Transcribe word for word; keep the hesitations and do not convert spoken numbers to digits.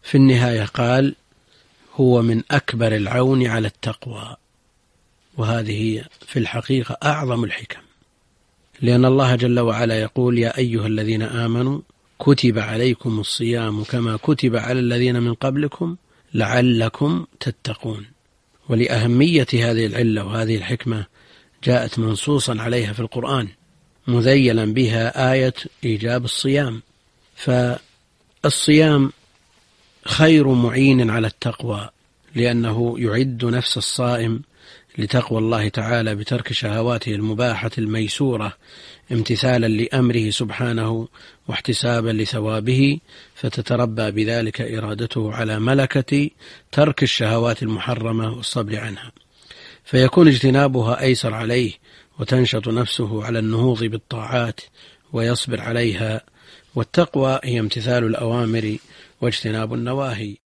في النهاية قال هو من أكبر العون على التقوى، وهذه هي في الحقيقة أعظم الحكم، لأن الله جل وعلا يقول يا أيها الذين آمنوا كتب عليكم الصيام كما كتب على الذين من قبلكم لعلكم تتقون. ولأهمية هذه العلة وهذه الحكمة جاءت منصوصا عليها في القرآن مذيلا بها آية إيجاب الصيام. فالصيام خير معين على التقوى، لأنه يعد نفس الصائم لتقوى الله تعالى بترك شهواته المباحة الميسورة امتثالا لأمره سبحانه واحتسابا لثوابه، فتتربى بذلك إرادته على ملكة ترك الشهوات المحرمة والصبر عنها، فيكون اجتنابها أيسر عليه، وتنشط نفسه على النهوض بالطاعات ويصبر عليها. والتقوى هي امتثال الأوامر واجتناب النواهي.